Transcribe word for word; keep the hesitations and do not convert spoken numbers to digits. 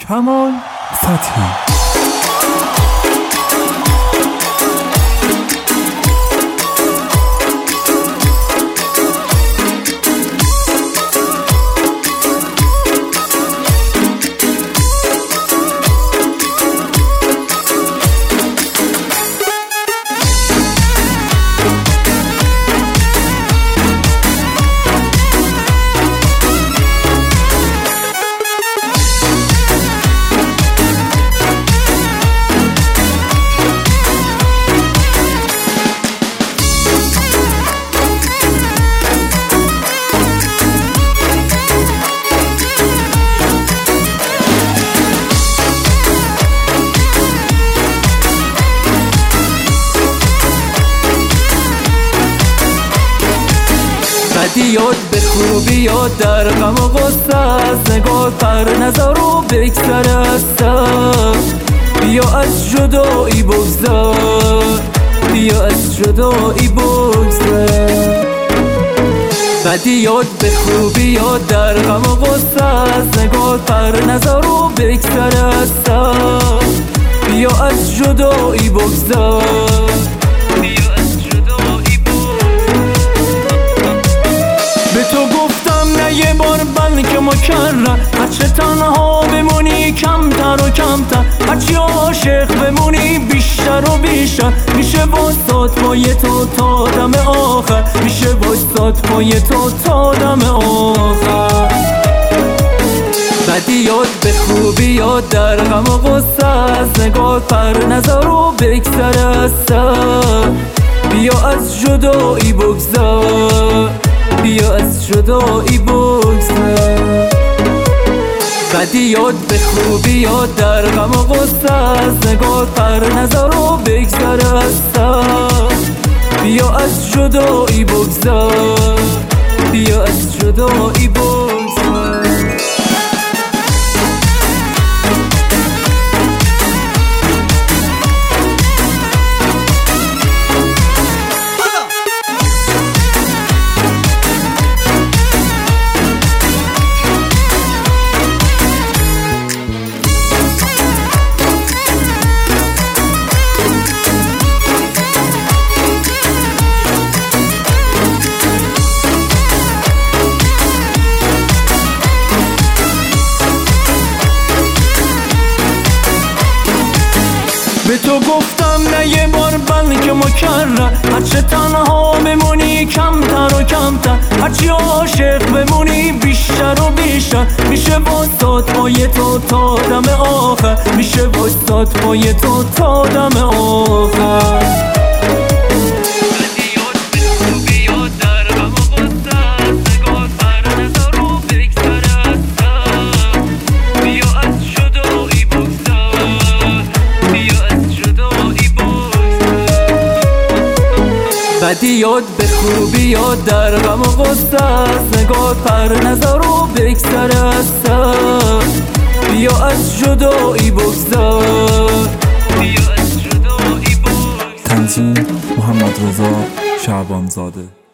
کمال فتحی. یاد به خوبی یاد در غم و غصه از نگاه پر نظر و بگذر از سر. بیا از جدایی بگذر، بیا از جدایی بگذر. بدی یاد به خوبی یاد در غم و غصه از نگاه پر نظر و بگذر از سر. بیا از جدایی بگذر. به تو گفتم نه یه بار بلکه مکرر، هرچه تنها بمونی کمتر و کمتر، هرچی عاشق بمونی بیشتر و بیشتر. میشه واسات پای تو تا دم آخر، میشه واسات پای تو تا دم آخر. بدی یاد به خوبی یاد در غم و غصه از نگاه پر نظر و بگذر از سر. بیا از جدایی بگذر، بیا از جدایی بگذر. بدی یاد به خوبی یاد در غم و غصه از نگاه پر نظر و بگذر از سر. بیا از جدایی بگذر، بیا از جدایی بگذر. به تو گفتم نه یه بار بلکه مکرر، هرچه تنها بمونی کمتر و کمتر، هرچی عاشق بمونی بیشتر و بیشتر. میشه واسات پای تو تا دم آخر، میشه واسات پای تو تا دم آخر. بدی یاد به خوبی یاد در غم و غصه از نگاه پر نظر و بگذر از سر. بیا از جدایی بگذر، بیا از جدایی بگذر. تنظیم محمد رضا شعبان زاده.